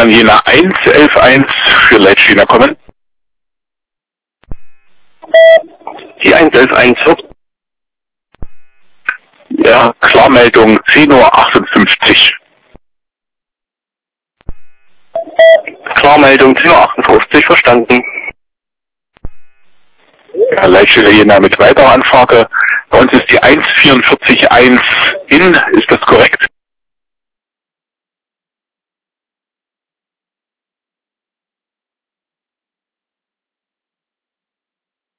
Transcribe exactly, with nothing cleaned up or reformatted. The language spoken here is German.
Bayern Jena eins elf eins für Leitstehender kommen. Die eins elf eins wird. Ja, Klarmeldung zehn Uhr achtundfünfzig. Klarmeldung zehn Uhr achtundfünfzig, verstanden. Ja, Leitstelle Jena mit weiterer Anfrage. Bei uns ist die eins vierundvierzig eins in, ist das korrekt?